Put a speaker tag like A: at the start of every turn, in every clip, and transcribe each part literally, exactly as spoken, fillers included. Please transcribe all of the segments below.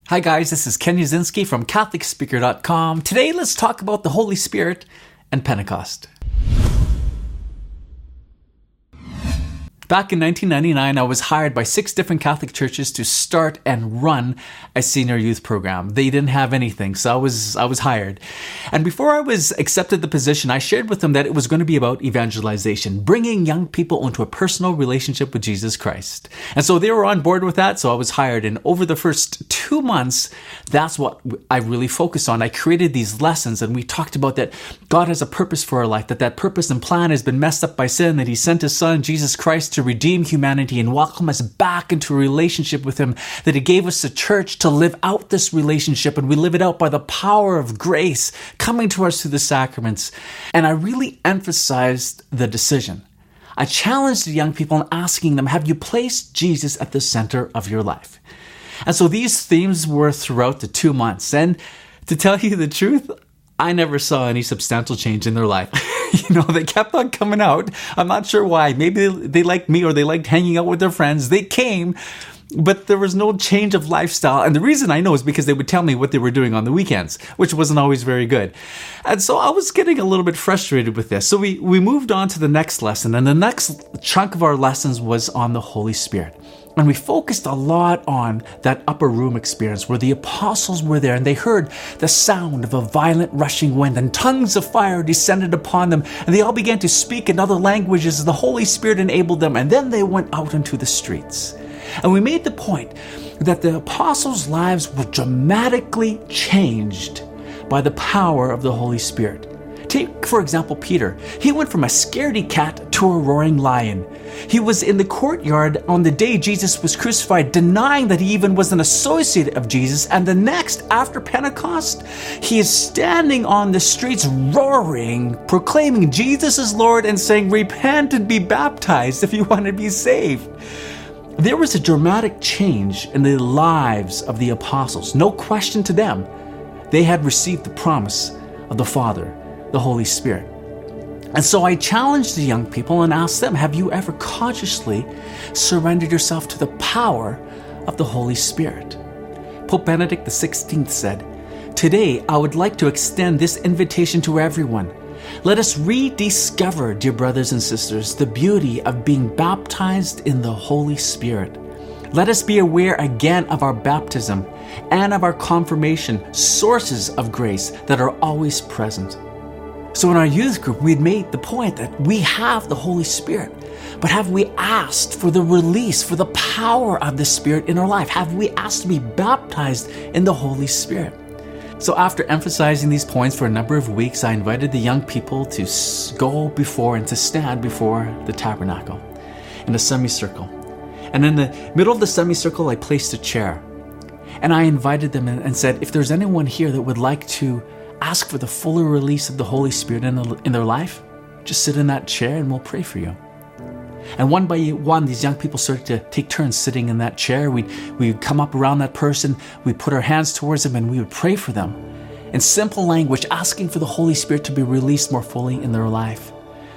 A: Hi guys, this is Ken Yazinski from Catholic Speaker dot com. Today let's talk about the Holy Spirit and Pentecost. Back in nineteen ninety-nine, I was hired by six different Catholic churches to start and run a senior youth program. They didn't have anything, so I was I was hired. And before I was accepted the position, I shared with them that it was going to be about evangelization, bringing young people into a personal relationship with Jesus Christ. And so they were on board with that, so I was hired. And over the first two months, that's what I really focused on. I created these lessons, and we talked about that God has a purpose for our life, that that purpose and plan has been messed up by sin, that He sent His Son, Jesus Christ, to redeem humanity and welcome us back into a relationship with Him, that He gave us a church to live out this relationship, and we live it out by the power of grace coming to us through the sacraments. And I really emphasized the decision. I challenged the young people in asking them, have you placed Jesus at the center of your life? And so these themes were throughout the two months. And to tell you the truth, I never saw any substantial change in their life. You know, they kept on coming out. I'm not sure why. Maybe they, they liked me or they liked hanging out with their friends. They came, but there was no change of lifestyle. And the reason I know is because they would tell me what they were doing on the weekends, which wasn't always very good. And so I was getting a little bit frustrated with this. So we, we moved on to the next lesson. And the next chunk of our lessons was on the Holy Spirit. And we focused a lot on that upper room experience where the apostles were there and they heard the sound of a violent rushing wind and tongues of fire descended upon them. And they all began to speak in other languages as the Holy Spirit enabled them. And then they went out into the streets. And we made the point that the apostles' lives were dramatically changed by the power of the Holy Spirit. Take, for example, Peter. He went from a scaredy cat to a roaring lion. He was in the courtyard on the day Jesus was crucified, denying that he even was an associate of Jesus. And the next, after Pentecost, he is standing on the streets roaring, proclaiming Jesus is Lord and saying, repent and be baptized if you want to be saved. There was a dramatic change in the lives of the apostles. No question to them. They had received the promise of the Father, the Holy Spirit. And so I challenged the young people and asked them, have you ever consciously surrendered yourself to the power of the Holy Spirit? Pope Benedict the sixteenth said, today I would like to extend this invitation to everyone. Let us rediscover, dear brothers and sisters, the beauty of being baptized in the Holy Spirit. Let us be aware again of our baptism and of our confirmation, sources of grace that are always present. So in our youth group, we'd made the point that we have the Holy Spirit, but have we asked for the release, for the power of the Spirit in our life? Have we asked to be baptized in the Holy Spirit? So after emphasizing these points for a number of weeks, I invited the young people to go before and to stand before the tabernacle in a semicircle. And in the middle of the semicircle, I placed a chair. And I invited them and said, if there's anyone here that would like to ask for the fuller release of the Holy Spirit in, the, in their life, just sit in that chair and we'll pray for you. And one by one, these young people started to take turns sitting in that chair. We'd, we'd come up around that person, we'd put our hands towards them, and we would pray for them in simple language, asking for the Holy Spirit to be released more fully in their life.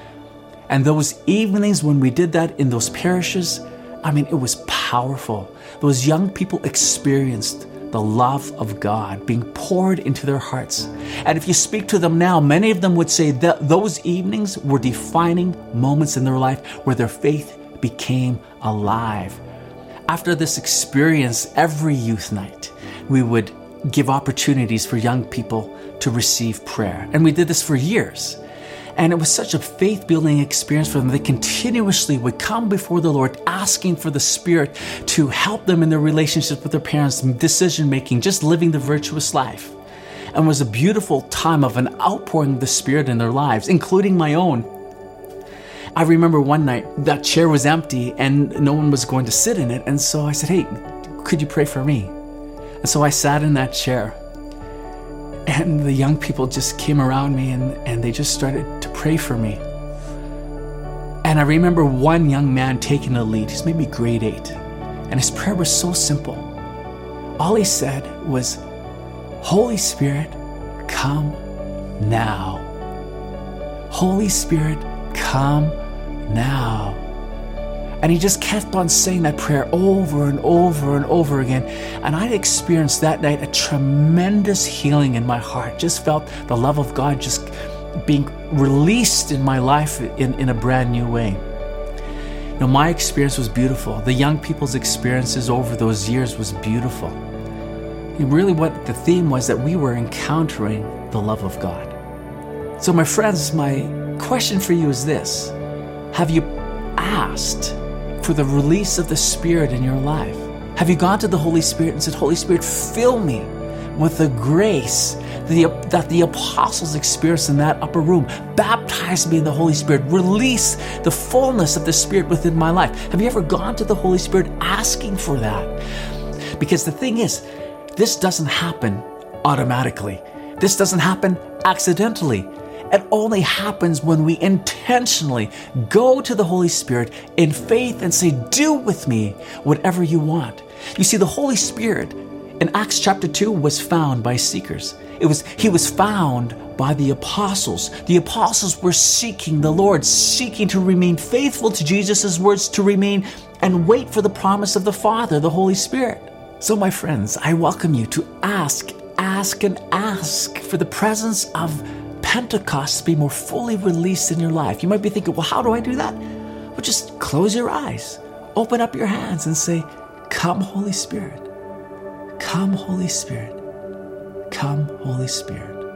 A: And those evenings when we did that in those parishes, I mean, it was powerful. Those young people experienced the love of God being poured into their hearts. And if you speak to them now, many of them would say that those evenings were defining moments in their life where their faith became alive. After this experience, every youth night, we would give opportunities for young people to receive prayer. And we did this for years. And it was such a faith-building experience for them. They continuously would come before the Lord asking for the Spirit to help them in their relationships with their parents, decision-making, just living the virtuous life. And it was a beautiful time of an outpouring of the Spirit in their lives, including my own. I remember one night that chair was empty and no one was going to sit in it. And so I said, hey, could you pray for me? And so I sat in that chair. And the young people just came around me and, and they just started to pray for me. And I remember one young man taking the lead. He's maybe grade eight. And his prayer was so simple. All he said was, Holy Spirit, come now. Holy Spirit, come now. And he just kept on saying that prayer over and over and over again. And I experienced that night a tremendous healing in my heart. Just felt the love of God just being released in my life in, in a brand new way. You know, my experience was beautiful. The young people's experiences over those years was beautiful. And really what the theme was that we were encountering the love of God. So my friends, my question for you is this. Have you asked for the release of the Spirit in your life? Have you gone to the Holy Spirit and said, Holy Spirit, fill me with the grace the, that the apostles experienced in that upper room? Baptize me in the Holy Spirit. Release the fullness of the Spirit within my life. Have you ever gone to the Holy Spirit asking for that? Because the thing is, this doesn't happen automatically. This doesn't happen accidentally. It only happens when we intentionally go to the Holy Spirit in faith and say, do with me whatever you want. You see, the Holy Spirit in Acts chapter two was found by seekers. It was, he was found by the apostles. The apostles were seeking the Lord, seeking to remain faithful to Jesus' words, to remain and wait for the promise of the Father, the Holy Spirit. So my friends, I welcome you to ask, ask and ask for the presence of Pentecost to be more fully released in your life. You might be thinking, well, how do I do that? Well, just close your eyes, open up your hands and say, come, Holy Spirit. Come, Holy Spirit. Come, Holy Spirit.